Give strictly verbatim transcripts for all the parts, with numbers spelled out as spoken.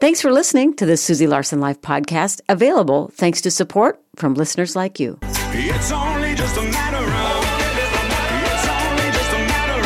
Thanks for listening to the Susie Larson Life podcast, available thanks to support from listeners like you. It's only just a matter of It's only just a matter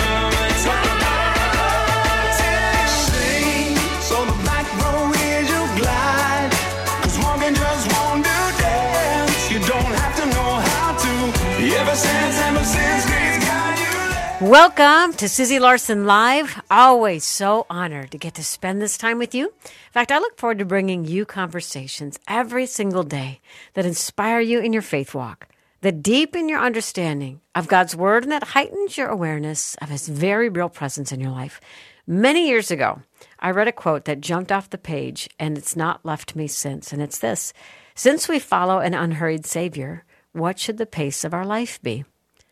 of Sing, so the back row is you glide. 'Cause walking just won't do dance. You don't have to know how to. Ever since, ever since, grace got you there. Welcome to Susie Larson Live. Always so honored to get to spend this time with you. In fact, I look forward to bringing you conversations every single day that inspire you in your faith walk, that deepen your understanding of God's Word, and that heightens your awareness of His very real presence in your life. Many years ago, I read a quote that jumped off the page, and it's not left me since, and it's this: since we follow an unhurried Savior, what should the pace of our life be?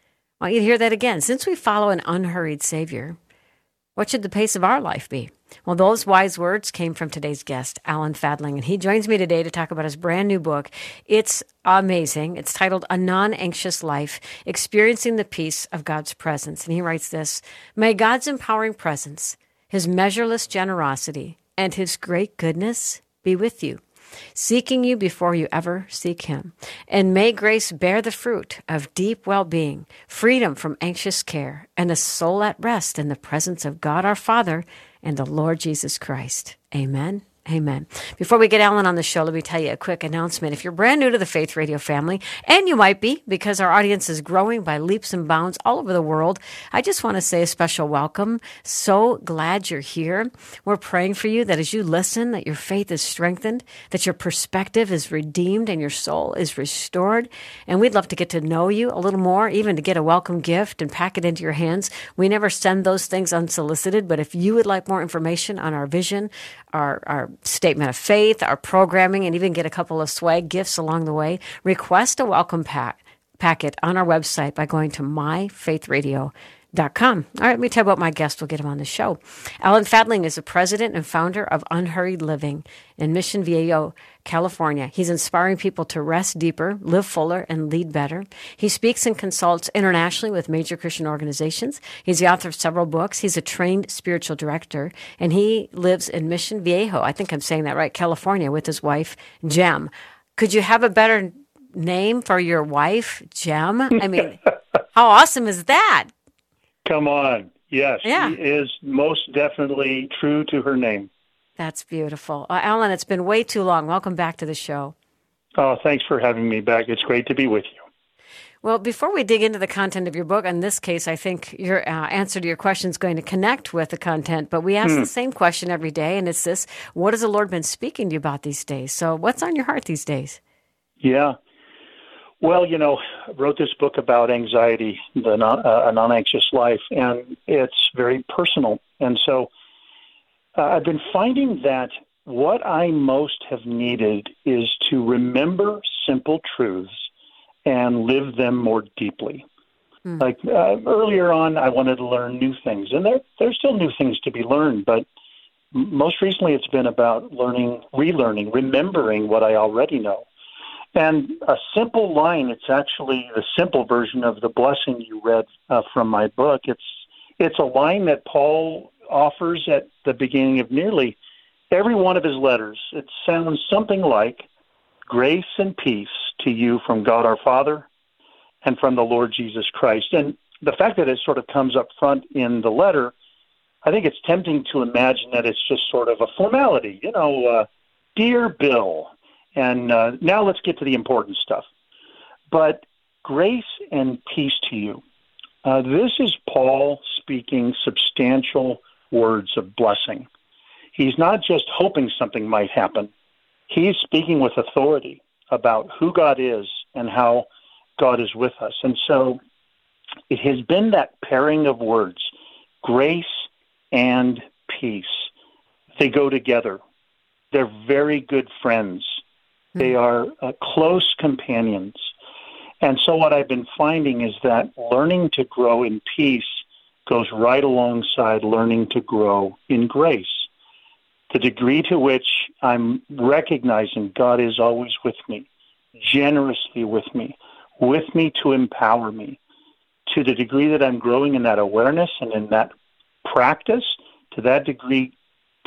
I want you to hear that again. Since we follow an unhurried Savior, what should the pace of our life be? Well, those wise words came from today's guest, Alan Fadling, and he joins me today to talk about his brand new book. It's amazing. It's titled A Non-Anxious Life, Experiencing the Peace of God's Presence. And he writes this: may God's empowering presence, His measureless generosity, and His great goodness be with you, seeking you before you ever seek Him. And may grace bear the fruit of deep well-being, freedom from anxious care, and a soul at rest in the presence of God our Father and the Lord Jesus Christ. Amen. Amen. Before we get Alan on the show, let me tell you a quick announcement. If you're brand new to the Faith Radio family, and you might be because our audience is growing by leaps and bounds all over the world, I just want to say a special welcome. So glad you're here. We're praying for you that as you listen, that your faith is strengthened, that your perspective is redeemed, and your soul is restored. And we'd love to get to know you a little more, even to get a welcome gift and pack it into your hands. We never send those things unsolicited, but if you would like more information on our vision, our, our statement of faith, our programming, and even get a couple of swag gifts along the way, request a welcome pack, packet on our website by going to my faith radio dot com. All right, let me tell you about my guest. We'll get him on the show. Alan Fadling is the president and founder of Unhurried Living in Mission Viejo, California. He's inspiring people to rest deeper, live fuller, and lead better. He speaks and consults internationally with major Christian organizations. He's the author of several books. He's a trained spiritual director, and he lives in Mission Viejo, I think I'm saying that right, California, with his wife, Jem. Could you have a better name for your wife, Jem? I mean, how awesome is that? Come on. Yes, yeah. She is most definitely true to her name. That's beautiful. Uh, Alan, it's been way too long. Welcome back to the show. Oh, thanks for having me back. It's great to be with you. Well, before we dig into the content of your book, in this case, I think your uh, answer to your question is going to connect with the content, but we ask hmm. the same question every day, and it's this: what has the Lord been speaking to you about these days? So what's on your heart these days? Yeah. Well, you know, I wrote this book about anxiety, the non, uh, a non-anxious life, and it's very personal. And so uh, I've been finding that what I most have needed is to remember simple truths and live them more deeply. Hmm. Like uh, earlier on, I wanted to learn new things, and there there's still new things to be learned, but most recently it's been about learning, relearning, remembering what I already know. And a simple line, it's actually the simple version of the blessing you read uh, from my book. It's it's a line that Paul offers at the beginning of nearly every one of his letters. It sounds something like, grace and peace to you from God our Father and from the Lord Jesus Christ. And the fact that it sort of comes up front in the letter, I think it's tempting to imagine that it's just sort of a formality. You know, uh, dear Bill. And uh, now let's get to the important stuff. But grace and peace to you. Uh, this is Paul speaking substantial words of blessing. He's not just hoping something might happen. He's speaking with authority about who God is and how God is with us. And so it has been that pairing of words, grace and peace. They go together. They're very good friends. They are uh, close companions. And so what I've been finding is that learning to grow in peace goes right alongside learning to grow in grace. The degree to which I'm recognizing God is always with me, generously with me, with me to empower me, to the degree that I'm growing in that awareness and in that practice, to that degree,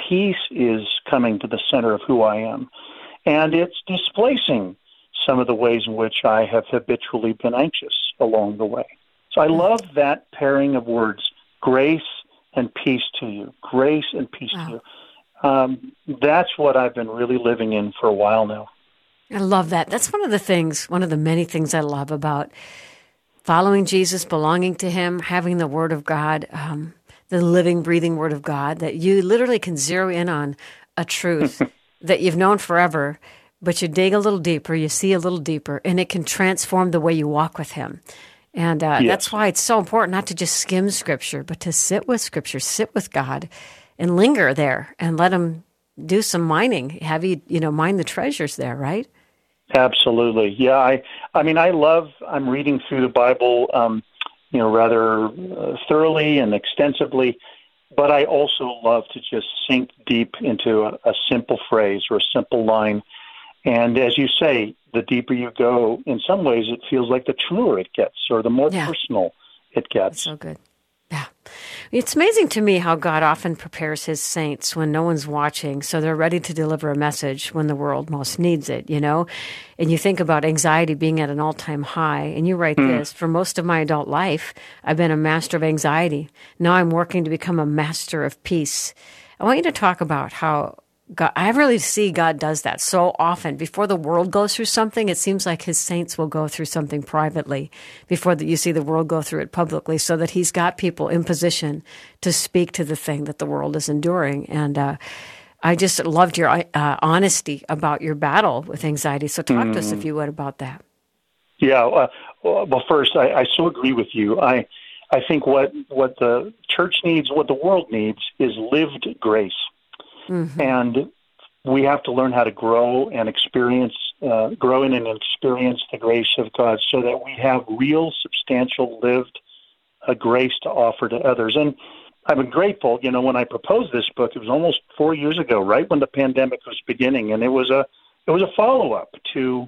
peace is coming to the center of who I am. And it's displacing some of the ways in which I have habitually been anxious along the way. So I love that pairing of words, grace and peace to you, grace and peace wow. to you. Um, that's what I've been really living in for a while now. I love that. That's one of the things, one of the many things I love about following Jesus, belonging to him, having the Word of God, um, the living, breathing Word of God, that you literally can zero in on a truth that you've known forever, but you dig a little deeper, you see a little deeper, and it can transform the way you walk with him. And uh, yes. that's why it's so important not to just skim Scripture, but to sit with Scripture, sit with God, and linger there, and let him do some mining. Have you, you know, mine the treasures there, right? Absolutely. Yeah. I, I mean, I love, I'm reading through the Bible, um, you know, rather uh, thoroughly and extensively, but I also love to just sink deep into a, a simple phrase or a simple line. And as you say, the deeper you go, in some ways it feels like the truer it gets or the more yeah. personal it gets. That's so good. Yeah. It's amazing to me how God often prepares his saints when no one's watching, so they're ready to deliver a message when the world most needs it, you know? And you think about anxiety being at an all-time high, and you write mm. this, for most of my adult life, I've been a master of anxiety. Now I'm working to become a master of peace. I want you to talk about how God, I really see God does that so often. Before the world goes through something, it seems like his saints will go through something privately before the, you see the world go through it publicly, so that he's got people in position to speak to the thing that the world is enduring. And uh, I just loved your uh, honesty about your battle with anxiety. So talk mm. to us, if you would, about that. Yeah. Uh, well, first, I, I so agree with you. I I think what, what the church needs, what the world needs, is lived grace. Mm-hmm. And we have to learn how to grow and experience, uh, grow in and experience the grace of God, so that we have real, substantial, lived uh, grace to offer to others. And I've been grateful. You know, when I proposed this book, it was almost four years ago, right when the pandemic was beginning, and it was a it was a follow-up to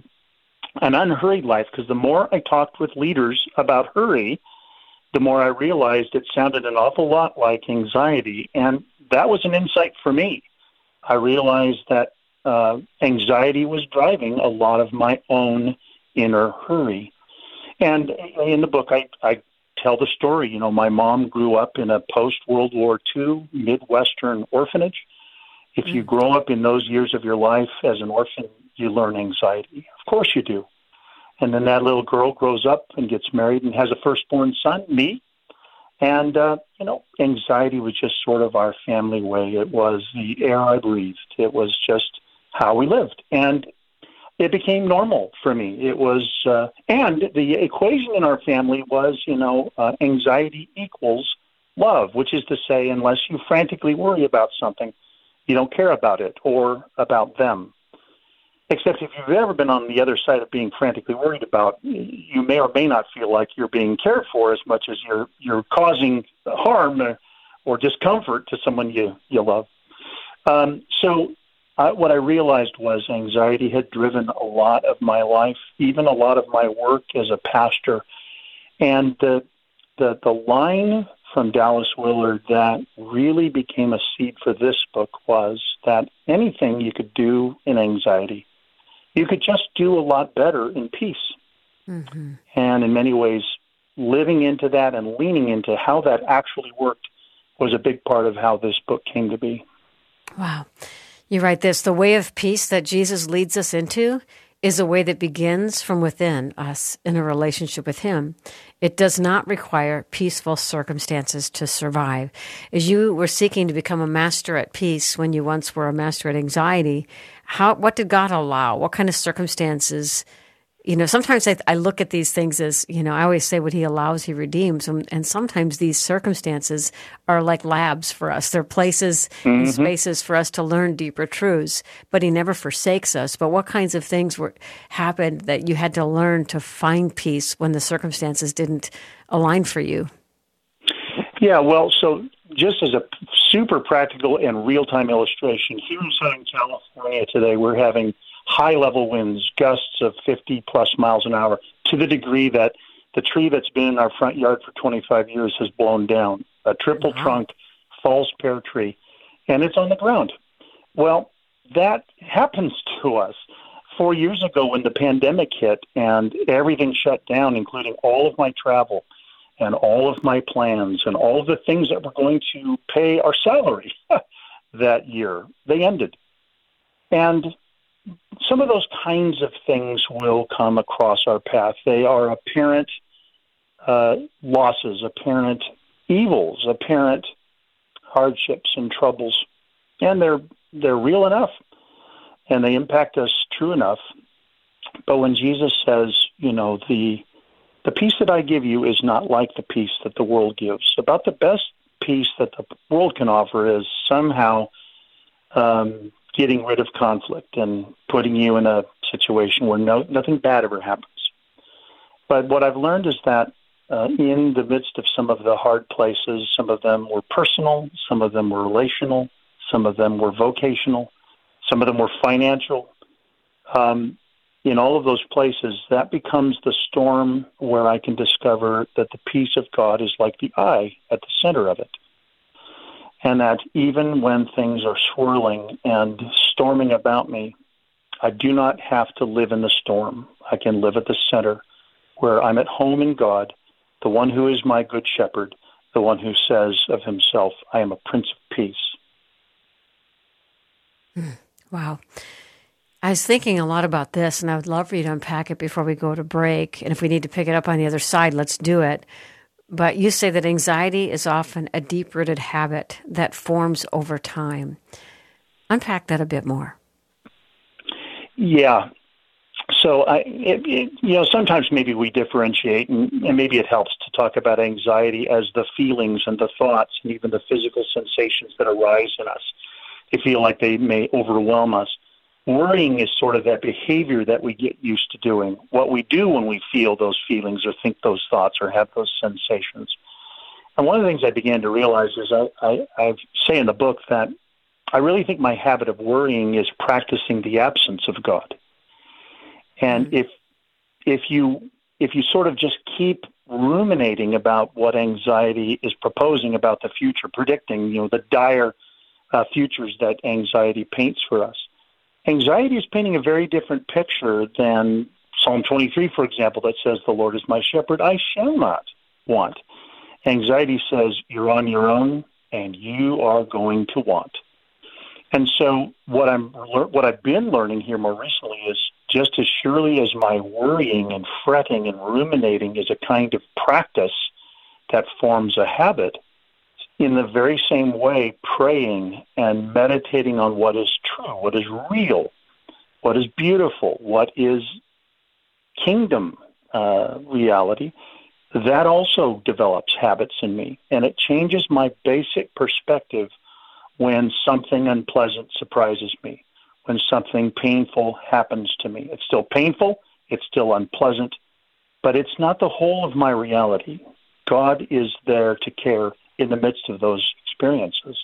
an unhurried life. Because the more I talked with leaders about hurry, the more I realized it sounded an awful lot like anxiety, and that was an insight for me. I realized that uh, anxiety was driving a lot of my own inner hurry. And in the book, I, I tell the story. You know, my mom grew up in a post-World War Two Midwestern orphanage. If you grow up in those years of your life as an orphan, you learn anxiety. Of course you do. And then that little girl grows up and gets married and has a firstborn son, me. And, uh, you know, anxiety was just sort of our family way. It was the air I breathed. It was just how we lived. And it became normal for me. It was, uh, and the equation in our family was, you know, uh, anxiety equals love, which is to say, unless you frantically worry about something, you don't care about it or about them. Except if you've ever been on the other side of being frantically worried about, you may or may not feel like you're being cared for as much as you're you're causing harm or, or discomfort to someone you, you love. Um, so uh, what I realized was anxiety had driven a lot of my life, even a lot of my work as a pastor. And the the, the line from Dallas Willard that really became a seed for this book was that anything you could do in anxiety, you could just do a lot better in peace. Mm-hmm. And in many ways, living into that and leaning into how that actually worked was a big part of how this book came to be. Wow. You write this, the way of peace that Jesus leads us into is a way that begins from within us in a relationship with him. It does not require peaceful circumstances to survive. As you were seeking to become a master at peace when you once were a master at anxiety, how what did God allow? What kind of circumstances? You know, sometimes I, I look at these things as, you know, I always say what he allows, he redeems. And, and sometimes these circumstances are like labs for us. They're places mm-hmm. and spaces for us to learn deeper truths. But he never forsakes us. But what kinds of things were happened that you had to learn to find peace when the circumstances didn't align for you? Yeah, well, so just as a super practical and real-time illustration, here in Southern California today, we're having high-level winds, gusts of fifty plus miles an hour, to the degree that the tree that's been in our front yard for twenty-five years has blown down. A triple wow. trunk, false pear tree. and it's on the ground. Well, that happens to us. Four years ago when the pandemic hit and everything shut down, including all of my travel and all of my plans and all of the things that were going to pay our salary that year, they ended. And some of those kinds of things will come across our path. They are apparent uh, losses, apparent evils, apparent hardships and troubles, and they're they're real enough, and they impact us true enough. But when Jesus says, you know, the the peace that I give you is not like the peace that the world gives. About the best peace that the world can offer is somehow um, getting rid of conflict and putting you in a situation where no nothing bad ever happens. But what I've learned is that uh, in the midst of some of the hard places, some of them were personal, some of them were relational, some of them were vocational, some of them were financial. Um, in all of those places, that becomes the storm where I can discover that the peace of God is like the eye at the center of it. And that even when things are swirling and storming about me, I do not have to live in the storm. I can live at the center where I'm at home in God, the one who is my good shepherd, the one who says of himself, I am a Prince of Peace. Wow. I was thinking a lot about this, and I would love for you to unpack it before we go to break. And if we need to pick it up on the other side, let's do it. But you say that anxiety is often a deep-rooted habit that forms over time. Unpack that a bit more. Yeah. So, I, it, it, you know, sometimes maybe we differentiate, and, and maybe it helps to talk about anxiety as the feelings and the thoughts and even the physical sensations that arise in us. They feel like they may overwhelm us. Worrying is sort of that behavior that we get used to doing, what we do when we feel those feelings or think those thoughts or have those sensations. And one of the things I began to realize is I, I, I say in the book that I really think my habit of worrying is practicing the absence of God. And mm-hmm. if if you if you sort of just keep ruminating about what anxiety is proposing about the future, predicting, you know, the dire uh, futures that anxiety paints for us, anxiety is painting a very different picture than Psalm twenty-three, for example, that says, the Lord is my shepherd, I shall not want. Anxiety says, you're on your own, and you are going to want. And so what, I'm, what I've been learning here more recently is just as surely as my worrying and fretting and ruminating is a kind of practice that forms a habit, in the very same way, praying and meditating on what is true, what is real, what is beautiful, what is kingdom uh, reality, that also develops habits in me. And it changes my basic perspective when something unpleasant surprises me, when something painful happens to me. It's still painful, it's still unpleasant, but it's not the whole of my reality. God is there to care in the midst of those experiences.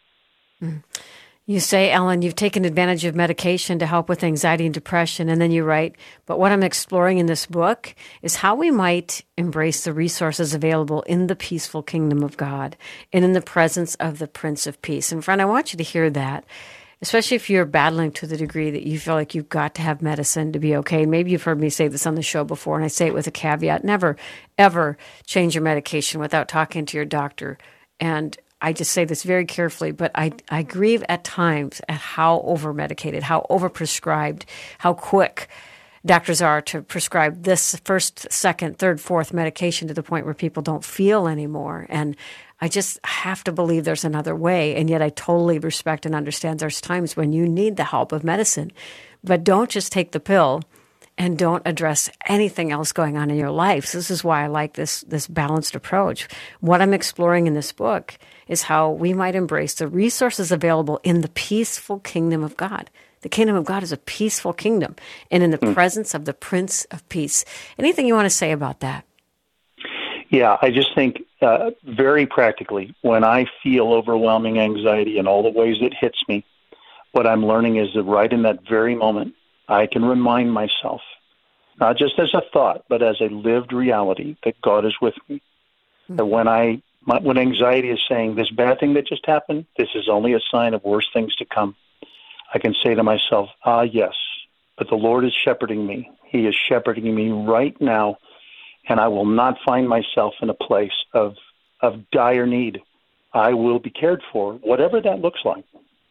You say, Alan, you've taken advantage of medication to help with anxiety and depression, and then you write, but what I'm exploring in this book is how we might embrace the resources available in the peaceful kingdom of God and in the presence of the Prince of Peace. And friend, I want you to hear that, especially if you're battling to the degree that you feel like you've got to have medicine to be okay. Maybe you've heard me say this on the show before, and I say it with a caveat. Never, ever change your medication without talking to your doctor. And I just say this very carefully, but I, I grieve at times at how over-medicated, how over-prescribed, how quick doctors are to prescribe this first, second, third, fourth medication to the point where people don't feel anymore. And I just have to believe there's another way. And yet I totally respect and understand there's times when you need the help of medicine. But don't just take the pill and don't address anything else going on in your life. So this is why I like this, this balanced approach. What I'm exploring in this book is how we might embrace the resources available in the peaceful kingdom of God. The kingdom of God is a peaceful kingdom, and in the mm. presence of the Prince of Peace. Anything you want to say about that? Yeah, I just think uh, very practically, when I feel overwhelming anxiety in all the ways it hits me, what I'm learning is that right in that very moment, I can remind myself, not just as a thought, but as a lived reality, that God is with me. Mm-hmm. That when I My, when anxiety is saying, this bad thing that just happened, this is only a sign of worse things to come, I can say to myself, ah, yes, but the Lord is shepherding me. He is shepherding me right now, and I will not find myself in a place of of dire need. I will be cared for, whatever that looks like.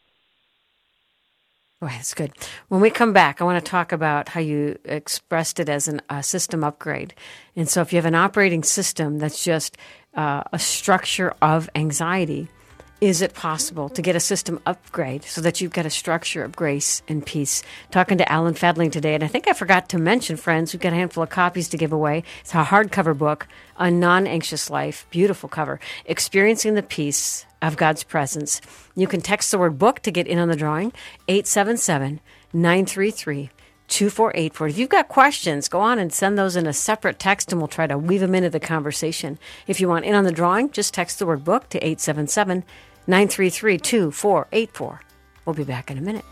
Oh, that's good. When we come back, I want to talk about how you expressed it as an, a system upgrade. And so if you have an operating system that's just uh, a structure of anxiety, is it possible to get a system upgrade so that you've got a structure of grace and peace? Talking to Alan Fadling today, and I think I forgot to mention, friends, we've got a handful of copies to give away. It's a hardcover book, A Non-Anxious Life, beautiful cover, Experiencing the Peace of God's Presence. You can text the word book to get in on the drawing, eight seven seven, nine three three, two four eight four. If you've got questions, go on and send those in a separate text, and we'll try to weave them into the conversation. If you want in on the drawing, just text the word book to eight seven seven, nine three three, two four eight four. We'll be back in a minute.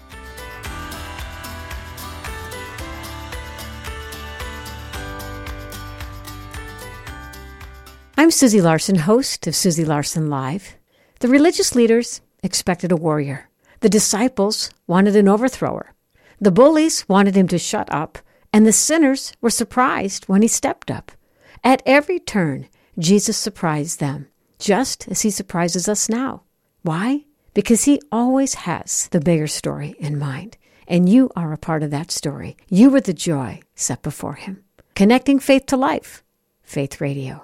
I'm Susie Larson, host of Susie Larson Live. The religious leaders expected a warrior. The disciples wanted an overthrower. The bullies wanted him to shut up, and the sinners were surprised when he stepped up. At every turn, Jesus surprised them, just as he surprises us now. Why? Because he always has the bigger story in mind, and you are a part of that story. You were the joy set before him. Connecting faith to life. Faith Radio.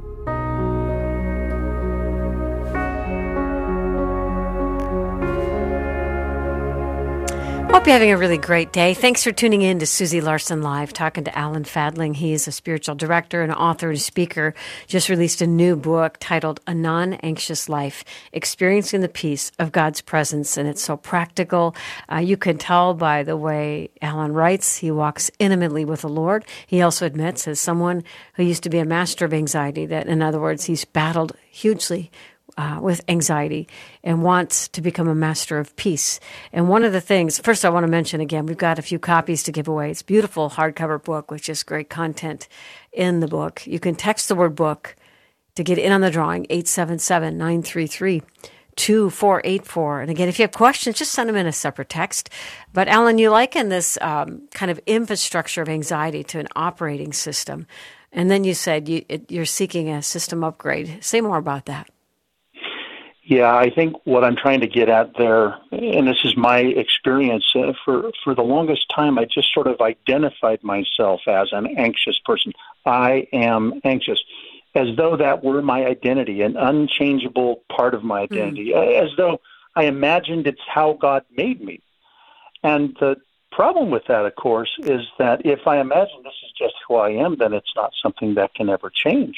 Hope you're having a really great day. Thanks for tuning in to Susie Larson Live, talking to Alan Fadling. He is a spiritual director, an author, and speaker. Just released a new book titled A Non-Anxious Life, Experiencing the Peace of God's Presence. And it's so practical. Uh, you can tell by the way Alan writes, he walks intimately with the Lord. He also admits, as someone who used to be a master of anxiety, that, in other words, he's battled hugely Uh, with anxiety and wants to become a master of peace. And one of the things, first I want to mention again, we've got a few copies to give away. It's a beautiful hardcover book with just great content in the book. You can text the word book to get in on the drawing, eight seven seven, nine three three, two four eight four. And again, if you have questions, just send them in a separate text. But Alan, you liken this um, kind of infrastructure of anxiety to an operating system. And then you said you, it, you're seeking a system upgrade. Say more about that. Yeah, I think what I'm trying to get at there, and this is my experience, uh, for, for the longest time, I just sort of identified myself as an anxious person. I am anxious, as though that were my identity, an unchangeable part of my identity, mm. as though I imagined it's how God made me. And the problem with that, of course, is that if I imagine this is just who I am, then it's not something that can ever change.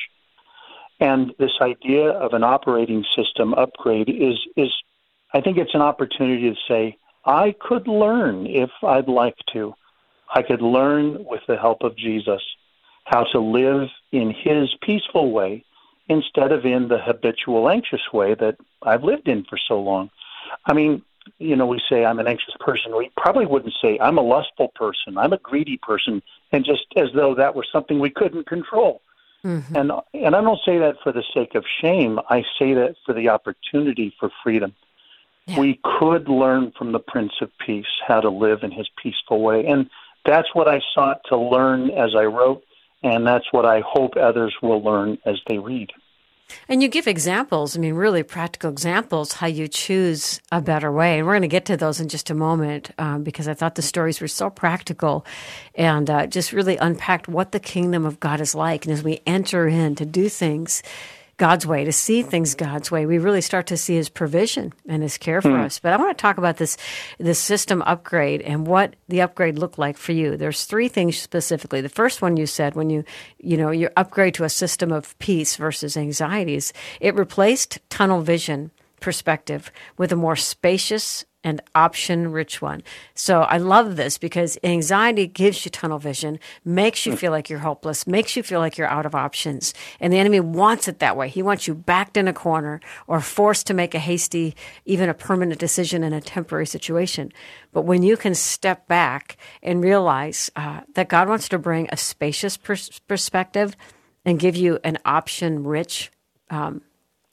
And this idea of an operating system upgrade is, is, I think it's an opportunity to say, I could learn if I'd like to. I could learn with the help of Jesus how to live in his peaceful way instead of in the habitual anxious way that I've lived in for so long. I mean, you know, we say I'm an anxious person. We probably wouldn't say I'm a lustful person, I'm a greedy person, and just as though that were something we couldn't control. Mm-hmm. And and I don't say that for the sake of shame. I say that for the opportunity for freedom. Yeah. We could learn from the Prince of Peace how to live in his peaceful way. And that's what I sought to learn as I wrote, and that's what I hope others will learn as they read. And you give examples, I mean, really practical examples, how you choose a better way. And we're going to get to those in just a moment um, because I thought the stories were so practical and uh, just really unpacked what the kingdom of God is like. And as we enter in to do things God's way, to see things God's way, we really start to see his provision and his care for mm. us. But I want to talk about this this system upgrade and what the upgrade looked like for you. There's three things specifically. The first one you said, when you, you know, you upgrade to a system of peace versus anxieties, it replaced tunnel vision perspective with a more spacious and option-rich one. So I love this because anxiety gives you tunnel vision, makes you feel like you're hopeless, makes you feel like you're out of options. And the enemy wants it that way. He wants you backed in a corner or forced to make a hasty, even a permanent decision in a temporary situation. But when you can step back and realize uh, that God wants to bring a spacious pers- perspective and give you an option-rich um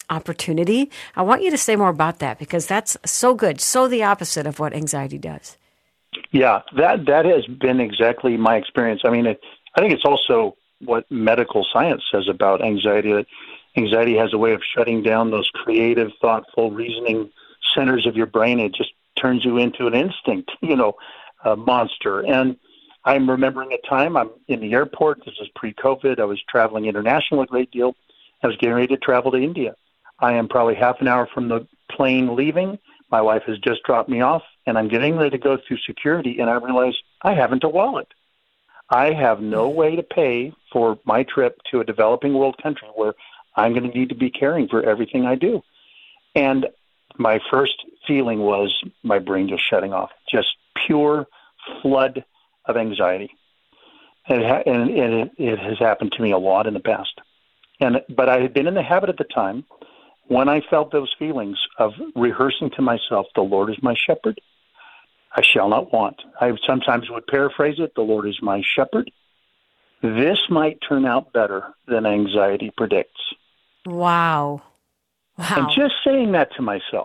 opportunity. I want you to say more about that because that's so good, so the opposite of what anxiety does. Yeah, that that has been exactly my experience. I mean, it, I think it's also what medical science says about anxiety, that anxiety has a way of shutting down those creative, thoughtful, reasoning centers of your brain. It just turns you into an instinct, you know, uh, monster. And I'm remembering a time I'm in the airport. This is pre-COVID. I was traveling international a great deal. I was getting ready to travel to India. I am probably half an hour from the plane leaving. My wife has just dropped me off, and I'm getting ready to go through security, and I realize I haven't a wallet. I have no way to pay for my trip to a developing world country where I'm going to need to be caring for everything I do. And my first feeling was my brain just shutting off, just pure flood of anxiety. And, it, ha- and it, it has happened to me a lot in the past. And but I had been in the habit at the time, when I felt those feelings, of rehearsing to myself, the Lord is my shepherd, I shall not want. I sometimes would paraphrase it, the Lord is my shepherd. This might turn out better than anxiety predicts. Wow. Wow. And just saying that to myself,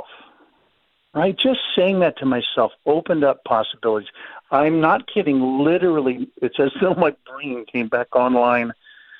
right? Just saying that to myself opened up possibilities. I'm not kidding. Literally, it's as though my brain came back online,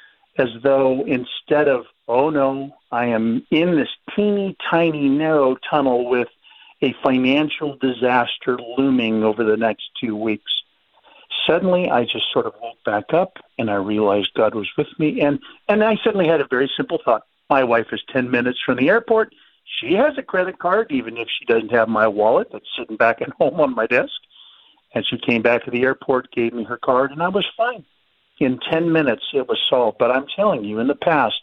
as though instead of, oh no, I am in this teeny tiny narrow tunnel with a financial disaster looming over the next two weeks. Suddenly, I just sort of woke back up, and I realized God was with me. And, and I suddenly had a very simple thought. My wife is ten minutes from the airport. She has a credit card, even if she doesn't have my wallet that's sitting back at home on my desk. And she came back to the airport, gave me her card, and I was fine. In ten minutes, it was solved. But I'm telling you, in the past,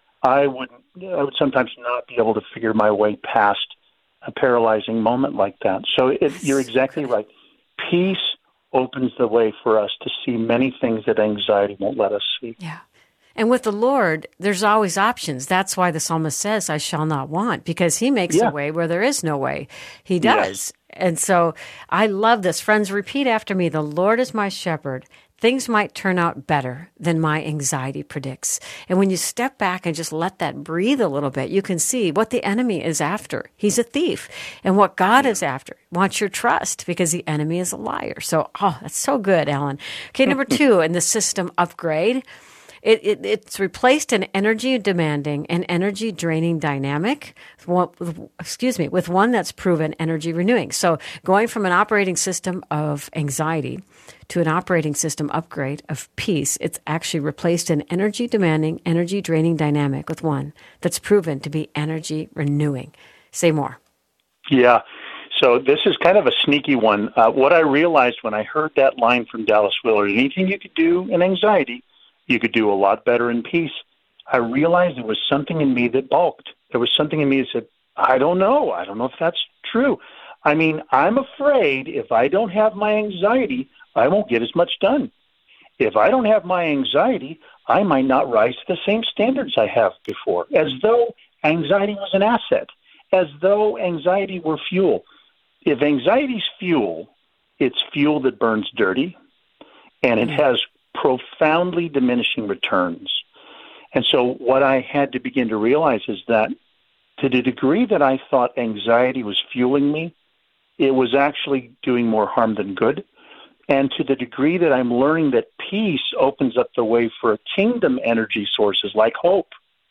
I would I would sometimes not be able to figure my way past a paralyzing moment like that. So it, you're exactly right. Peace opens the way for us to see many things that anxiety won't let us see. Yeah. And with the Lord, there's always options. That's why the psalmist says, I shall not want, because he makes Yeah. a way where there is no way. He does. Yes. And so I love this. Friends, repeat after me. The Lord is my shepherd. Things might turn out better than my anxiety predicts. And when you step back and just let that breathe a little bit, you can see what the enemy is after. He's a thief. And what God is after wants your trust, because the enemy is a liar. So, oh, that's so good, Alan. Okay, number two, in the system upgrade, It, it, it's replaced an energy-demanding and energy-draining dynamic, one, excuse me, with one that's proven energy-renewing. So going from an operating system of anxiety to an operating system upgrade of peace, it's actually replaced an energy-demanding, energy-draining dynamic with one that's proven to be energy-renewing. Say more. Yeah. So this is kind of a sneaky one. Uh, what I realized when I heard that line from Dallas Willard, anything you could do in anxiety, you could do a lot better in peace. I realized there was something in me that balked. There was something in me that said, I don't know. I don't know if that's true. I mean, I'm afraid if I don't have my anxiety, I won't get as much done. If I don't have my anxiety, I might not rise to the same standards I have before, as though anxiety was an asset, as though anxiety were fuel. If anxiety's fuel, it's fuel that burns dirty, and it has profoundly diminishing returns. And so what I had to begin to realize is that to the degree that I thought anxiety was fueling me, it was actually doing more harm than good. And to the degree that I'm learning that peace opens up the way for kingdom energy sources like hope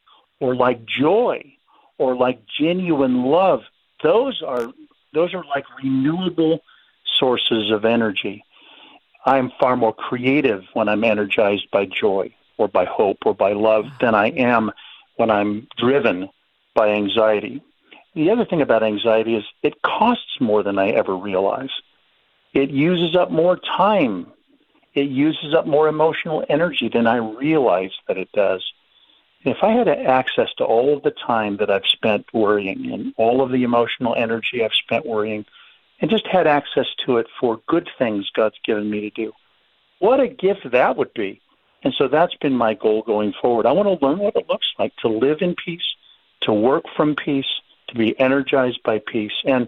or like joy or like genuine love, those are those are like renewable sources of energy. I'm far more creative when I'm energized by joy or by hope or by love than I am when I'm driven by anxiety. The other thing about anxiety is it costs more than I ever realize. It uses up more time. It uses up more emotional energy than I realize that it does. If I had access to all of the time that I've spent worrying and all of the emotional energy I've spent worrying, and just had access to it for good things God's given me to do, what a gift that would be. And so that's been my goal going forward. I want to learn what it looks like to live in peace, to work from peace, to be energized by peace. And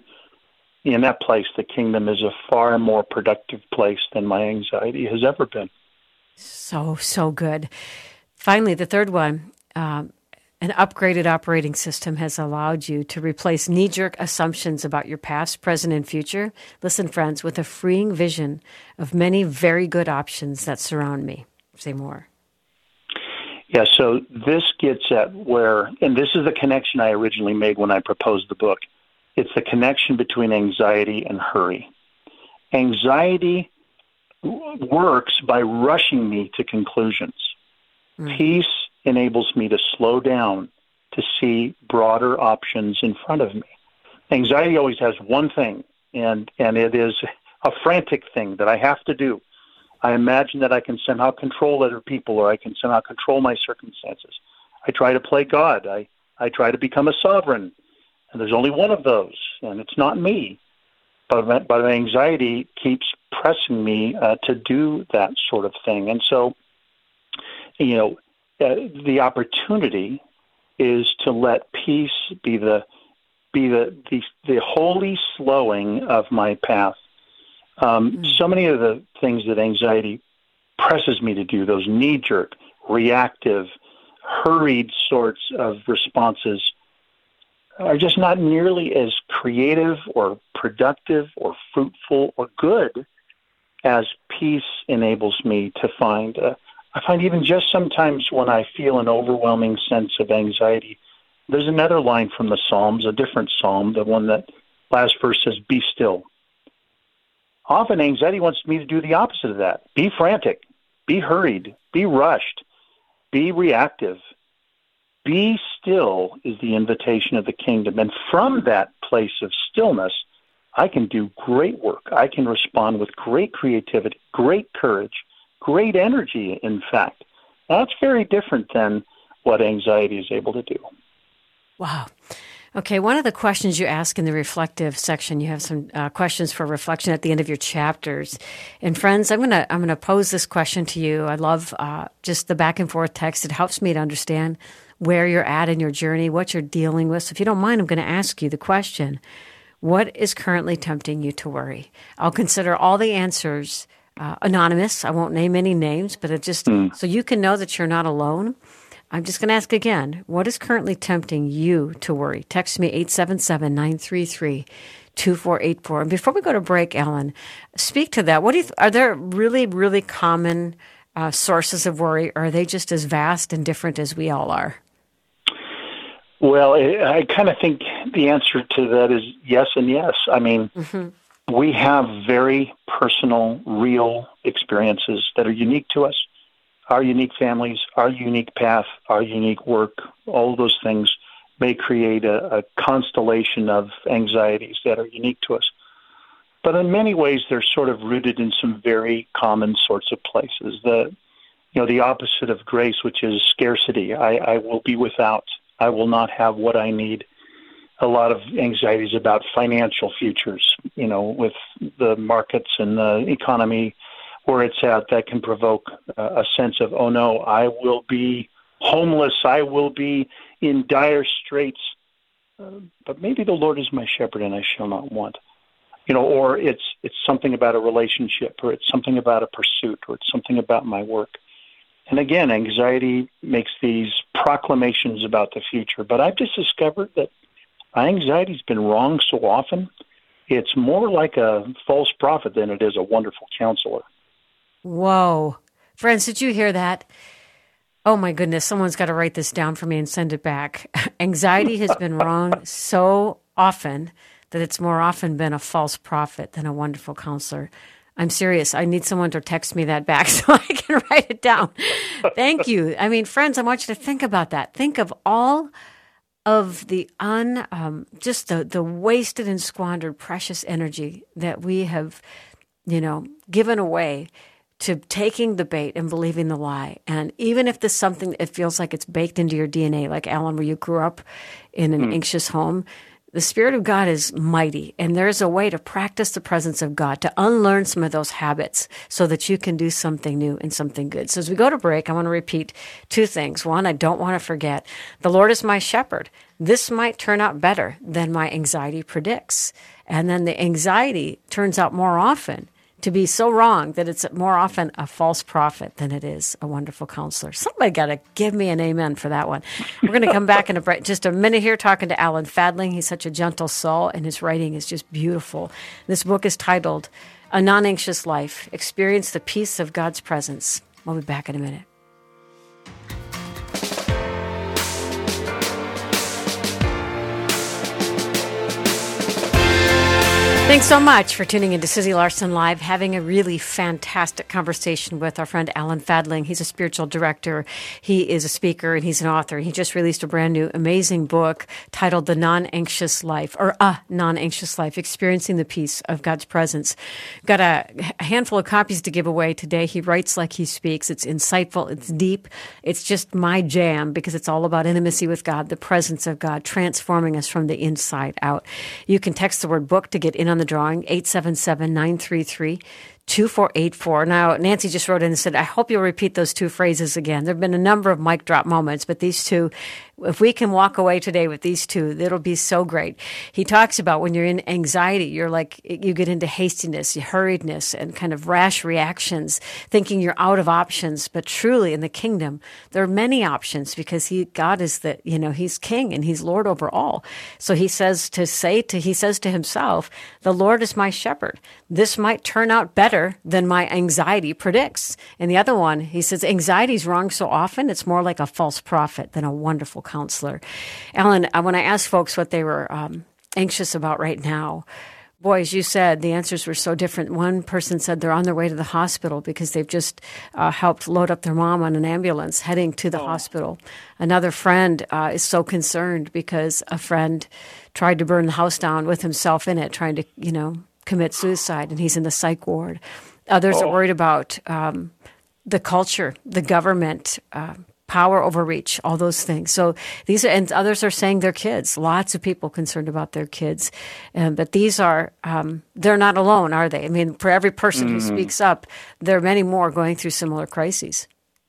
in that place, the kingdom is a far more productive place than my anxiety has ever been. So, so good. Finally, the third one, um, An upgraded operating system has allowed you to replace knee-jerk assumptions about your past, present, and future. Listen, friends, with a freeing vision of many very good options that surround me. Say more. Yeah, so this gets at where, and this is the connection I originally made when I proposed the book. It's the connection between anxiety and hurry. Anxiety works by rushing me to conclusions. Mm. Peace enables me to slow down, to see broader options in front of me. Anxiety always has one thing, and, and it is a frantic thing that I have to do. I imagine that I can somehow control other people, or I can somehow control my circumstances. I try to play God. I, I try to become a sovereign, and there's only one of those, and it's not me. But, but anxiety keeps pressing me uh, to do that sort of thing. And so, you know, uh, the opportunity is to let peace be the be the the, the holy slowing of my path. Um, mm. So many of the things that anxiety presses me to do, those knee-jerk, reactive, hurried sorts of responses, are just not nearly as creative or productive or fruitful or good as peace enables me to find. Uh, I find even just sometimes when I feel an overwhelming sense of anxiety, there's another line from the Psalms, a different psalm, the one that last verse says, "Be still." Often anxiety wants me to do the opposite of that. Be frantic, be hurried, be rushed, be reactive. Be still is the invitation of the kingdom. And from that place of stillness, I can do great work. I can respond with great creativity, great courage, great energy, in fact. That's very different than what anxiety is able to do. Wow. Okay, one of the questions you ask in the reflective section, you have some uh, questions for reflection at the end of your chapters. And friends, I'm gonna I'm gonna pose this question to you. I love uh, just the back and forth text. It helps me to understand where you're at in your journey, what you're dealing with. So if you don't mind, I'm going to ask you the question: what is currently tempting you to worry? I'll consider all the answers uh, anonymous. I won't name any names, but it just mm. so you can know that you're not alone. I'm just going to ask again, what is currently tempting you to worry? Text me eight seven seven, nine three three, two four eight four. And before we go to break, Alan, speak to that. What do you th- are there really, really common uh, sources of worry, or are they just as vast and different as we all are? Well, I kind of think the answer to that is yes and yes. I mean, mm-hmm. we have very personal, real experiences that are unique to us. Our unique families, our unique path, our unique work, all of those things may create a, a constellation of anxieties that are unique to us. But in many ways, they're sort of rooted in some very common sorts of places. The, you know, the opposite of grace, which is scarcity. I, I will be without. I will not have what I need. A lot of anxieties about financial futures, you know, with the markets and the economy where it's at, that can provoke uh, a sense of, oh no, I will be homeless, I will be in dire straits, uh, but maybe the Lord is my shepherd and I shall not want. You know, or it's it's something about a relationship, or it's something about a pursuit, or it's something about my work. And again, anxiety makes these proclamations about the future, but I've just discovered that my anxiety's been wrong so often, it's more like a false prophet than it is a wonderful counselor. Whoa. Friends, did you hear that? Oh my goodness, someone's got to write this down for me and send it back. Anxiety has been wrong so often that it's more often been a false prophet than a wonderful counselor. I'm serious. I need someone to text me that back so I can write it down. Thank you. I mean, friends, I want you to think about that. Think of all of the un, um, just the, the wasted and squandered precious energy that we have, you know, given away to taking the bait and believing the lie. And even if this something, it feels like it's baked into your D N A, like Alan, where you grew up in an mm. anxious home, the Spirit of God is mighty. And there's a way to practice the presence of God, to unlearn some of those habits so that you can do something new and something good. So as we go to break, I want to repeat two things. One, I don't want to forget, the Lord is my shepherd. This might turn out better than my anxiety predicts. And then the anxiety turns out more often to be so wrong that it's more often a false prophet than it is a wonderful counselor. Somebody got to give me an amen for that one. We're going to come back in a break, just a minute here talking to Alan Fadling. He's such a gentle soul, and his writing is just beautiful. This book is titled A Non-Anxious Life, Experience the Peace of God's Presence. We'll be back in a minute. Thanks so much for tuning into Susie Larson Live, having a really fantastic conversation with our friend Alan Fadling. He's a spiritual director. He is a speaker, and he's an author. He just released a brand new, amazing book titled The Non-Anxious Life, or A Non-Anxious Life, Experiencing the Peace of God's Presence. Got a handful of copies to give away today. He writes like he speaks. It's insightful. It's deep. It's just my jam because it's all about intimacy with God, the presence of God, transforming us from the inside out. You can text the word book to get in on the drawing, eight seven seven, nine three three, two four eight four. Now, Nancy just wrote in and said, I hope you'll repeat those two phrases again. There have been a number of mic drop moments, but these two, if we can walk away today with these two, it'll be so great. He talks about when you're in anxiety, you're like, you get into hastiness, hurriedness, and kind of rash reactions, thinking you're out of options. But truly, in the kingdom, there are many options because he, God is the, you know, he's king and he's Lord over all. So he says to say to, he says to himself, the Lord is my shepherd. This might turn out better than my anxiety predicts. And the other one, he says, anxiety is wrong so often, it's more like a false prophet than a wonderful counselor. Alan, when I asked folks what they were um, anxious about right now, boy, as you said, the answers were so different. One person said they're on their way to the hospital because they've just uh, helped load up their mom on an ambulance heading to the oh. hospital. Another friend uh, is so concerned because a friend tried to burn the house down with himself in it, trying to, you know, commit suicide, and he's in the psych ward. Others oh. are worried about um, the culture, the government, uh, power overreach, all those things. So these are, and others are saying their kids. Lots of people concerned about their kids, um, but these are um, they're not alone, are they? I mean, for every person mm. who speaks up, there are many more going through similar crises.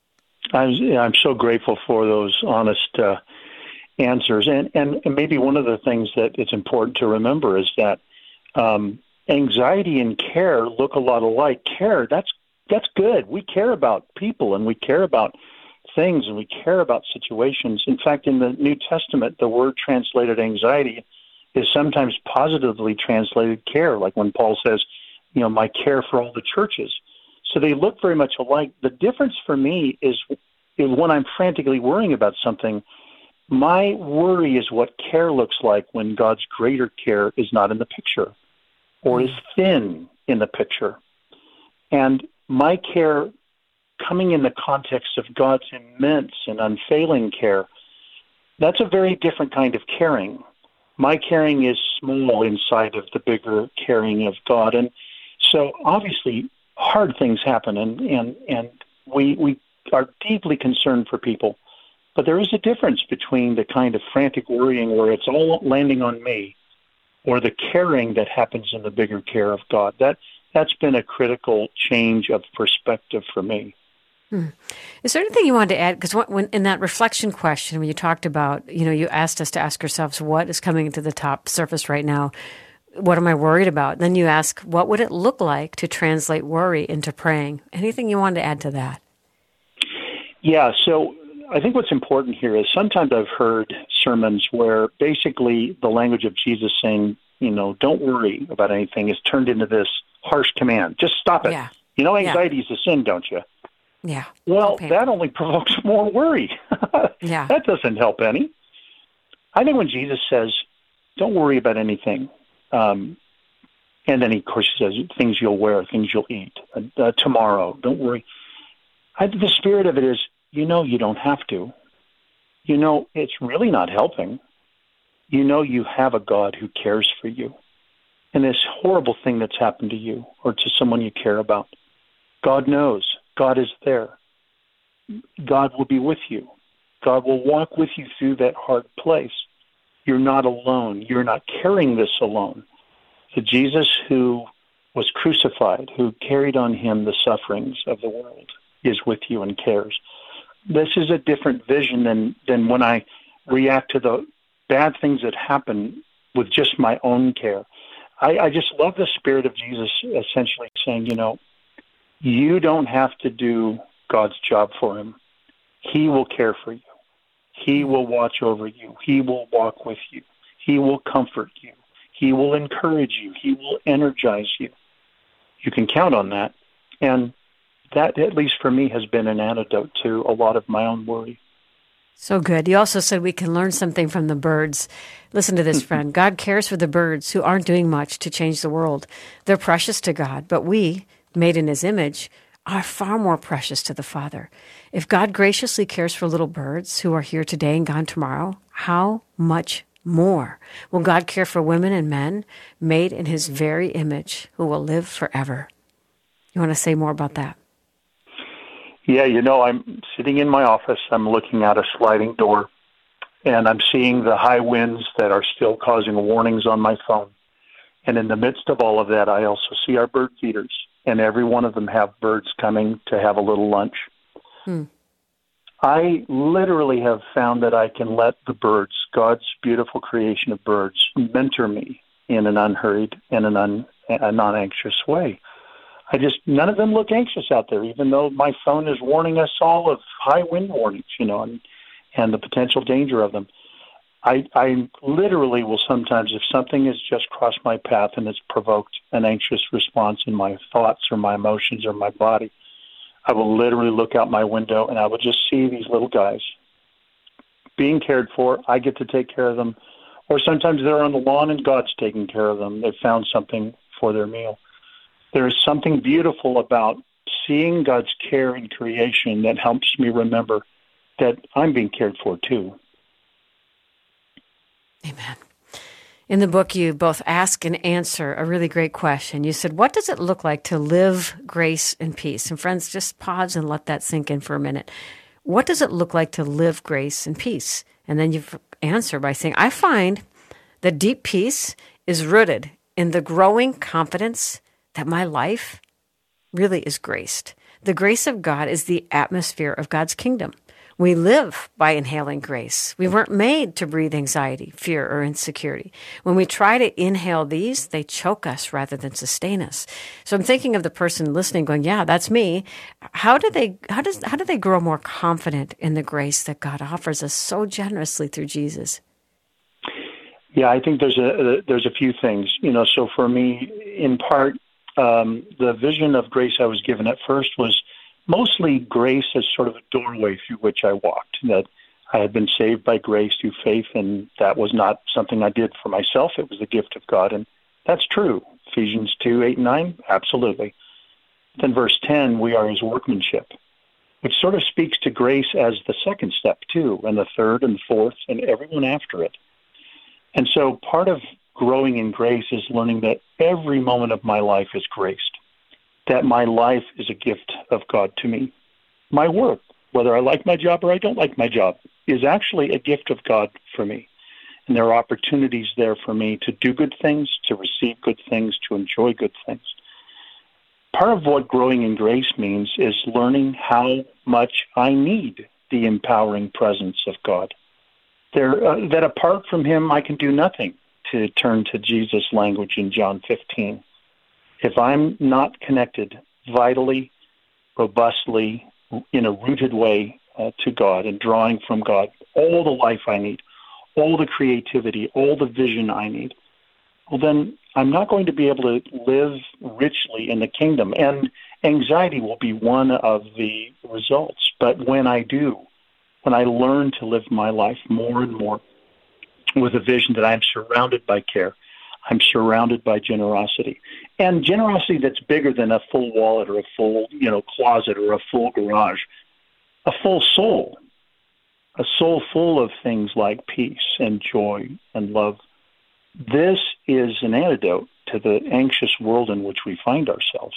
I'm, I'm so grateful for those honest uh, answers, and, and and maybe one of the things that it's important to remember is that um, anxiety and care look a lot alike. Care, that's that's good. We care about people, and we care about things, and we care about situations. In fact, in the New Testament, the word translated anxiety is sometimes positively translated care, like when Paul says, you know, my care for all the churches. So they look very much alike. The difference for me is, is when I'm frantically worrying about something, my worry is what care looks like when God's greater care is not in the picture or is thin in the picture. And my care coming in the context of God's immense and unfailing care, that's a very different kind of caring. My caring is small inside of the bigger caring of God. And so obviously hard things happen, and, and, and we, we are deeply concerned for people. But there is a difference between the kind of frantic worrying where it's all landing on me or the caring that happens in the bigger care of God. That, that's been a critical change of perspective for me. Hmm. Is there anything you wanted to add? Because when in that reflection question, when you talked about, you know, you asked us to ask ourselves, what is coming to the top surface right now? What am I worried about? Then you ask, what would it look like to translate worry into praying? Anything you wanted to add to that? Yeah, so I think what's important here is sometimes I've heard sermons where basically the language of Jesus saying, you know, don't worry about anything is turned into this harsh command. Just stop it. Yeah. You know, anxiety is a sin, don't you? Yeah. Well, that only provokes more worry. Yeah. That doesn't help any. I think when Jesus says, don't worry about anything, um, and then, he, of course, he says, things you'll wear, things you'll eat, uh, uh, tomorrow, don't worry. I, the spirit of it is, you know you don't have to. You know it's really not helping. You know you have a God who cares for you. And this horrible thing that's happened to you or to someone you care about, God knows. God is there. God will be with you. God will walk with you through that hard place. You're not alone. You're not carrying this alone. The Jesus who was crucified, who carried on him the sufferings of the world, is with you and cares. This is a different vision than, than when I react to the bad things that happen with just my own care. I, I just love the spirit of Jesus essentially saying, you know, you don't have to do God's job for him. He will care for you. He will watch over you. He will walk with you. He will comfort you. He will encourage you. He will energize you. You can count on that. And that, at least for me, has been an antidote to a lot of my own worry. So good. You also said we can learn something from the birds. Listen to this, friend. God cares for the birds who aren't doing much to change the world. They're precious to God, but we, made in his image, are far more precious to the Father. If God graciously cares for little birds who are here today and gone tomorrow, how much more will God care for women and men made in his very image who will live forever? You want to say more about that? Yeah, you know, I'm sitting in my office. I'm looking at a sliding door, and I'm seeing the high winds that are still causing warnings on my phone. And in the midst of all of that, I also see our bird feeders, and every one of them have birds coming to have a little lunch. Hmm. I literally have found that I can let the birds, God's beautiful creation of birds, mentor me in an unhurried and an un, a non-anxious way. I just, none of them look anxious out there, even though my phone is warning us all of high wind warnings, you know, and, and the potential danger of them. I, I literally will sometimes, if something has just crossed my path and it's provoked an anxious response in my thoughts or my emotions or my body, I will literally look out my window and I will just see these little guys being cared for. I get to take care of them. Or sometimes they're on the lawn and God's taking care of them. They've found something for their meal. There is something beautiful about seeing God's care in creation that helps me remember that I'm being cared for too. Amen. In the book, you both ask and answer a really great question. You said, what does it look like to live grace and peace? And friends, just pause and let that sink in for a minute. What does it look like to live grace and peace? And then you answer by saying, I find that deep peace is rooted in the growing confidence that my life really is graced. The grace of God is the atmosphere of God's kingdom. We live by inhaling grace. We weren't made to breathe anxiety, fear, or insecurity. When we try to inhale these, they choke us rather than sustain us. So I'm thinking of the person listening going, yeah, that's me. How do they, how does, how do they grow more confident in the grace that God offers us so generously through Jesus? Yeah, I think there's a, there's a few things, you know, so for me, in part, um, the vision of grace I was given at first was mostly grace as sort of a doorway through which I walked, that I had been saved by grace through faith, and that was not something I did for myself. It was the gift of God, and that's true. Ephesians two, eight, and nine, absolutely. Then verse ten, we are his workmanship, which sort of speaks to grace as the second step, too, and the third and the fourth, and everyone after it. And so part of growing in grace is learning that every moment of my life is graced, that my life is a gift of God to me. My work, whether I like my job or I don't like my job, is actually a gift of God for me. And there are opportunities there for me to do good things, to receive good things, to enjoy good things. Part of what growing in grace means is learning how much I need the empowering presence of God. There, uh, that apart from him, I can do nothing, to turn to Jesus' language in John fifteen. If I'm not connected vitally, robustly, in a rooted way uh, to God and drawing from God all the life I need, all the creativity, all the vision I need, well, then I'm not going to be able to live richly in the kingdom. And anxiety will be one of the results. But when I do, when I learn to live my life more and more with a vision that I'm surrounded by care, I'm surrounded by generosity, and generosity that's bigger than a full wallet or a full, you know, closet or a full garage, a full soul, a soul full of things like peace and joy and love. This is an antidote to the anxious world in which we find ourselves.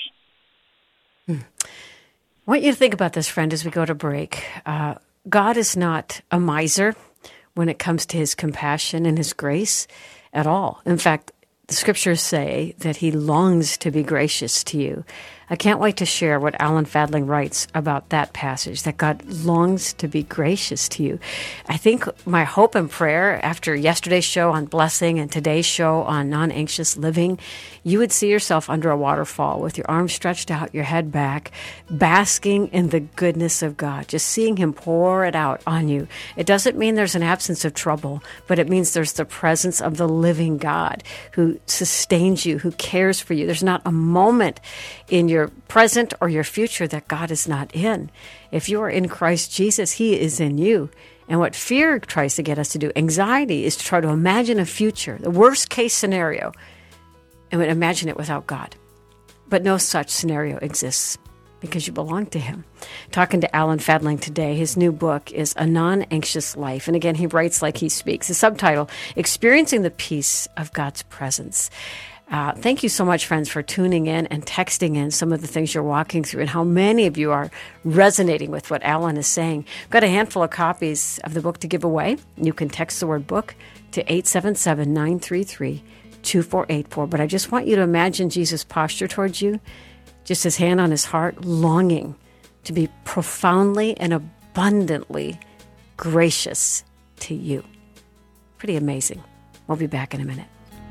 Hmm. I want you to think about this, friend, as we go to break. Uh, God is not a miser when it comes to his compassion and his grace at all. In fact, the scriptures say that he longs to be gracious to you. I can't wait to share what Alan Fadling writes about that passage, that God longs to be gracious to you. I think my hope and prayer after yesterday's show on blessing and today's show on non-anxious living, you would see yourself under a waterfall with your arms stretched out, your head back, basking in the goodness of God, just seeing Him pour it out on you. It doesn't mean there's an absence of trouble, but it means there's the presence of the living God who sustains you, who cares for you. There's not a moment in your present or your future that God is not in. If you are in Christ Jesus, He is in you. And what fear tries to get us to do, anxiety, is to try to imagine a future, the worst case scenario, and imagine it without God. But no such scenario exists because you belong to Him. Talking to Alan Fadling today, his new book is A Non-Anxious Life. And again, he writes like he speaks. The subtitle, Experiencing the Peace of God's Presence. Uh, thank you so much, friends, for tuning in and texting in some of the things you're walking through and how many of you are resonating with what Alan is saying. I've got a handful of copies of the book to give away. You can text the word book to eight seven seven, nine three three, two four eight four. But I just want you to imagine Jesus' posture towards you, just His hand on His heart, longing to be profoundly and abundantly gracious to you. Pretty amazing. We'll be back in a minute.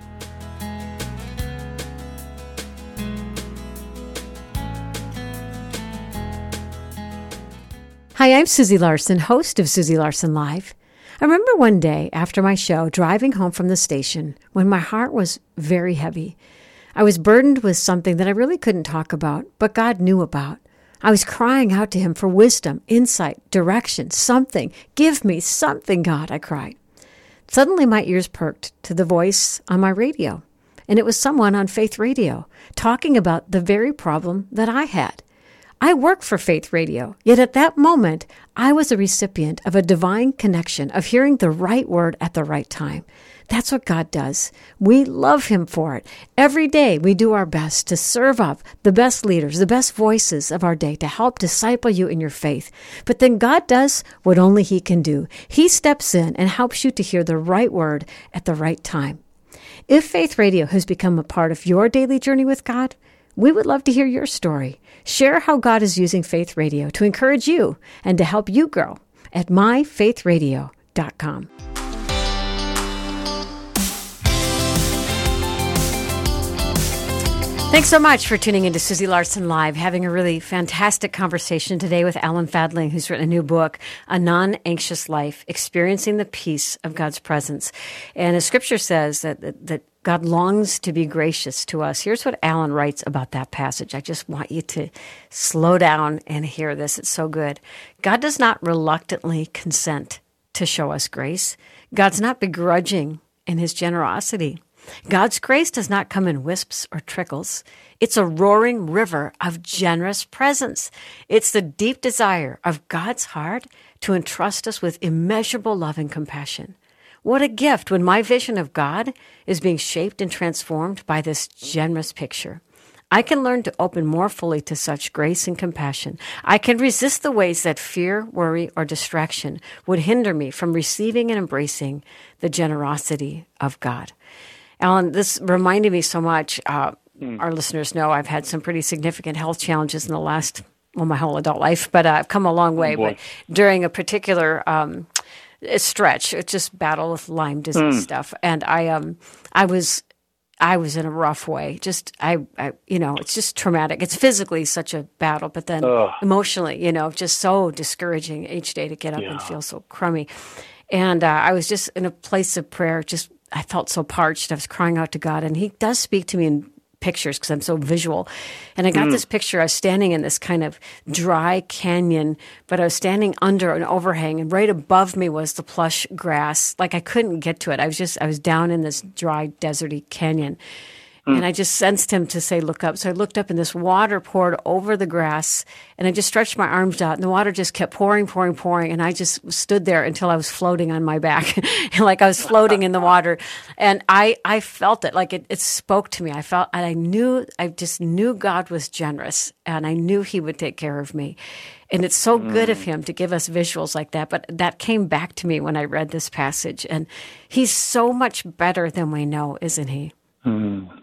Hi, I'm Susie Larson, host of Susie Larson Live. I remember one day after my show, driving home from the station, when my heart was very heavy. I was burdened with something that I really couldn't talk about, but God knew about. I was crying out to Him for wisdom, insight, direction, something. Give me something, God, I cried. Suddenly my ears perked to the voice on my radio, and it was someone on Faith Radio talking about the very problem that I had. I work for Faith Radio, yet at that moment, I was a recipient of a divine connection of hearing the right word at the right time. That's what God does. We love Him for it. Every day, we do our best to serve up the best leaders, the best voices of our day to help disciple you in your faith. But then God does what only He can do. He steps in and helps you to hear the right word at the right time. If Faith Radio has become a part of your daily journey with God, we would love to hear your story. Share how God is using Faith Radio to encourage you and to help you grow at my faith radio dot com. Thanks so much for tuning into Susie Larson Live, having a really fantastic conversation today with Alan Fadling, who's written a new book, A Non-Anxious Life, Experiencing the Peace of God's Presence. And as Scripture says that, that, that God longs to be gracious to us. Here's what Alan writes about that passage. I just want you to slow down and hear this. It's so good. God does not reluctantly consent to show us grace. God's not begrudging in His generosity. God's grace does not come in wisps or trickles. It's a roaring river of generous presence. It's the deep desire of God's heart to entrust us with immeasurable love and compassion. What a gift when my vision of God is being shaped and transformed by this generous picture. I can learn to open more fully to such grace and compassion. I can resist the ways that fear, worry, or distraction would hinder me from receiving and embracing the generosity of God. Alan, this reminded me so much. Uh, mm. Our listeners know I've had some pretty significant health challenges in the last, well, my whole adult life, but uh, I've come a long way. Oh, but during a particular um, stretch, it's just battle with Lyme disease mm. stuff, and I, um, I was, I was in a rough way. Just, I, I, you know, it's just traumatic. It's physically such a battle, but then Ugh. emotionally, you know, just so discouraging each day to get up yeah. and feel so crummy. And uh, I was just in a place of prayer, just. I felt so parched. I was crying out to God, and He does speak to me in pictures because I'm so visual. And I got mm. this picture. I was standing in this kind of dry canyon, but I was standing under an overhang, and right above me was the plush grass. Like I couldn't get to it. I was just, I was down in this dry, deserty canyon. And I just sensed Him to say, look up. So I looked up and this water poured over the grass, and I just stretched my arms out, and the water just kept pouring, pouring, pouring. And I just stood there until I was floating on my back, like I was floating in the water. And I, I felt it, like it, it spoke to me. I felt, and I knew, I just knew God was generous, and I knew He would take care of me. And it's so mm. good of Him to give us visuals like that. But that came back to me when I read this passage. And He's so much better than we know, isn't He? Mm.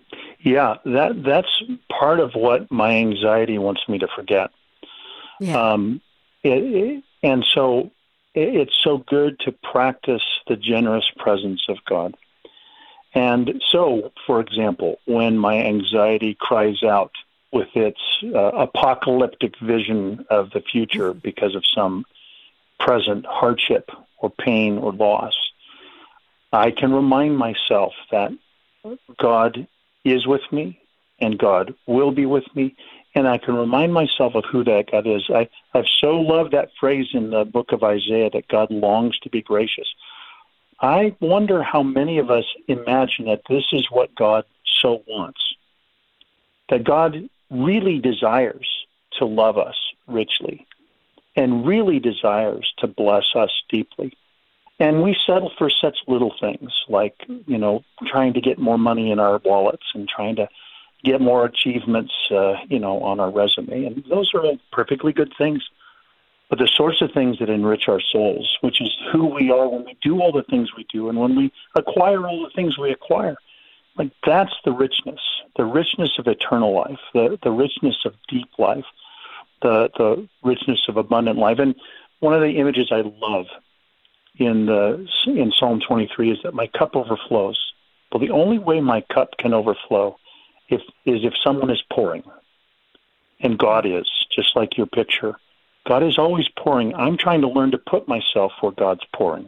Yeah, that that's part of what my anxiety wants me to forget. Yeah. Um, it, it, and so it, it's so good to practice the generous presence of God. And so, for example, when my anxiety cries out with its uh, apocalyptic vision of the future because of some present hardship or pain or loss, I can remind myself that God is with me and God will be with me, and I can remind myself of who that God is. I, I've so loved that phrase in the book of Isaiah that God longs to be gracious. I wonder how many of us imagine that this is what God so wants, that God really desires to love us richly and really desires to bless us deeply. And we settle for such little things like, you know, trying to get more money in our wallets and trying to get more achievements, uh, you know, on our resume. And those are all perfectly good things. But the sorts of things that enrich our souls, which is who we are when we do all the things we do and when we acquire all the things we acquire, like that's the richness, the richness of eternal life, the, the richness of deep life, the, the richness of abundant life. And one of the images I love in the in Psalm twenty-three is that my cup overflows. Well, the only way my cup can overflow if, is if someone is pouring. And God is, just like your picture. God is always pouring. I'm trying to learn to put myself where God's pouring.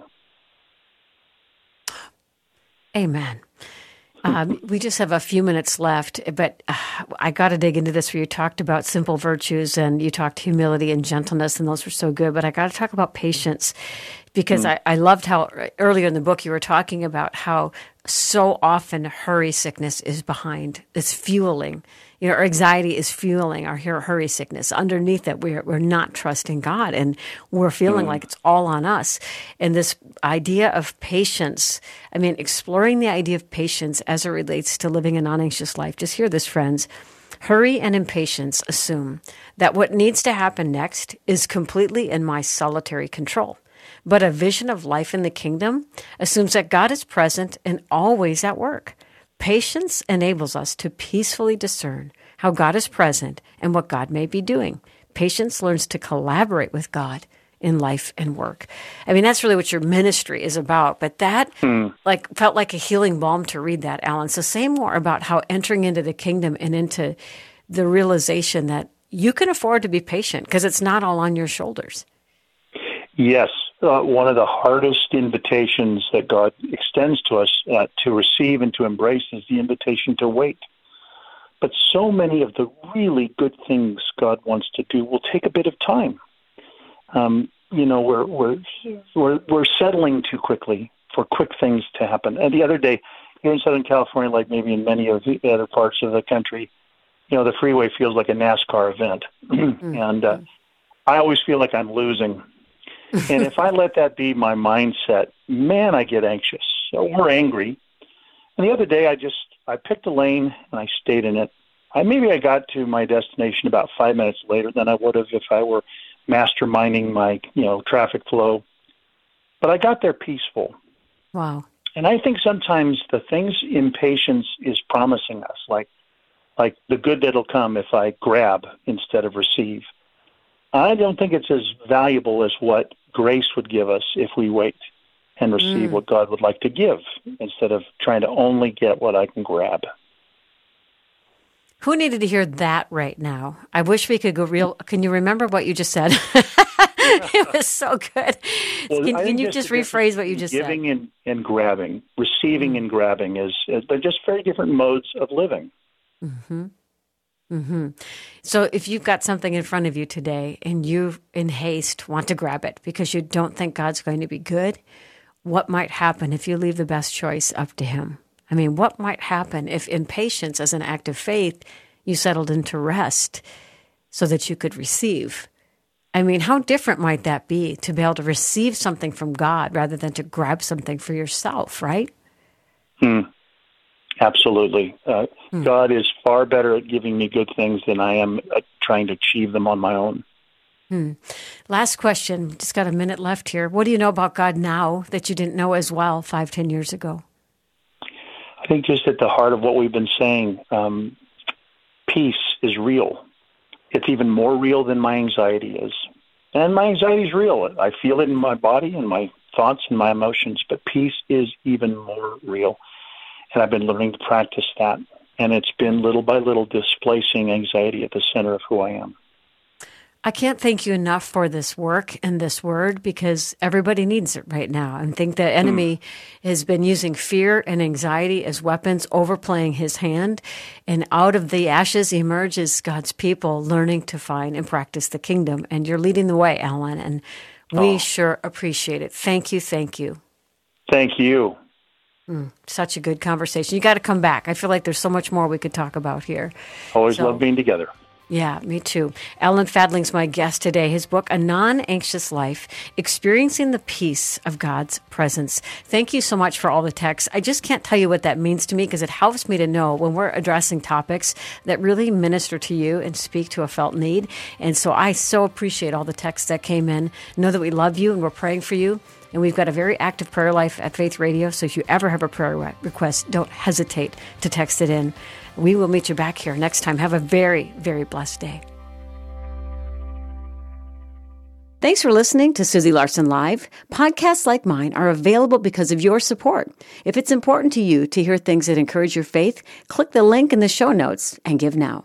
Amen. Um, we just have a few minutes left, but uh, I got to dig into this where you talked about simple virtues and you talked humility and gentleness, and those were so good. But I got to talk about patience because mm. I, I loved how earlier in the book you were talking about how so often hurry sickness is behind, it's fueling. You know, our anxiety is fueling our hurry sickness. Underneath it, we're we're not trusting God, and we're feeling mm. like it's all on us. And this idea of patience, I mean, exploring the idea of patience as it relates to living a non-anxious life. Just hear this, friends. Hurry and impatience assume that what needs to happen next is completely in my solitary control. But a vision of life in the kingdom assumes that God is present and always at work. Patience enables us to peacefully discern how God is present and what God may be doing. Patience learns to collaborate with God in life and work. I mean, that's really what your ministry is about. But that mm. like felt like a healing balm to read that, Alan. So say more about how entering into the kingdom and into the realization that you can afford to be patient because it's not all on your shoulders. Yes. Uh, one of the hardest invitations that God extends to us uh, to receive and to embrace is the invitation to wait. But so many of the really good things God wants to do will take a bit of time. Um, you know, we're, we're we're we're settling too quickly for quick things to happen. And the other day, here in Southern California, like maybe in many of the other parts of the country, you know, the freeway feels like a NASCAR event, mm-hmm. and uh, I always feel like I'm losing. And if I let that be my mindset, man, I get anxious or angry. And the other day, I just, I picked a lane and I stayed in it. I Maybe I got to my destination about five minutes later than I would have if I were masterminding my, you know, traffic flow. But I got there peaceful. Wow. And I think sometimes the things impatience is promising us, like, like the good that'll come if I grab instead of receive, I don't think it's as valuable as what grace would give us if we wait and receive mm. what God would like to give instead of trying to only get what I can grab. Who needed to hear that right now? I wish we could go real. Can you remember what you just said? It was so good. Well, can, can you just rephrase what you just giving said? Giving and, and grabbing, receiving mm. and grabbing is, is they're just very different modes of living. Mm-hmm. Mm-hmm. So if you've got something in front of you today and you, in haste, want to grab it because you don't think God's going to be good, what might happen if you leave the best choice up to Him? I mean, what might happen if in patience as an act of faith, you settled into rest so that you could receive? I mean, how different might that be to be able to receive something from God rather than to grab something for yourself, right? Hmm. Absolutely. Uh, hmm. God is far better at giving me good things than I am at trying to achieve them on my own. Hmm. Last question. Just got a minute left here. What do you know about God now that you didn't know as well five, ten years ago? I think just at the heart of what we've been saying, um, peace is real. It's even more real than my anxiety is. And my anxiety is real. I feel it in my body and my thoughts and my emotions, but peace is even more real. And I've been learning to practice that. And it's been little by little displacing anxiety at the center of who I am. I can't thank you enough for this work and this word, because everybody needs it right now. I think the enemy mm. has been using fear and anxiety as weapons, overplaying his hand. And out of the ashes emerges God's people learning to find and practice the kingdom. And you're leading the way, Alan, and we oh. sure appreciate it. Thank you, thank you. Thank you. Mm, such a good conversation. You got to come back. I feel like there's so much more we could talk about here. Always so, love being together. Yeah, me too. Alan Fadling's my guest today. His book, A Non-Anxious Life, Experiencing the Peace of God's Presence. Thank you so much for all the texts. I just can't tell you what that means to me, because it helps me to know when we're addressing topics that really minister to you and speak to a felt need. And so I so appreciate all the texts that came in. Know that we love you and we're praying for you. And we've got a very active prayer life at Faith Radio. So if you ever have a prayer request, don't hesitate to text it in. We will meet you back here next time. Have a very, very blessed day. Thanks for listening to Susie Larson Live. Podcasts like mine are available because of your support. If it's important to you to hear things that encourage your faith, click the link in the show notes and give now.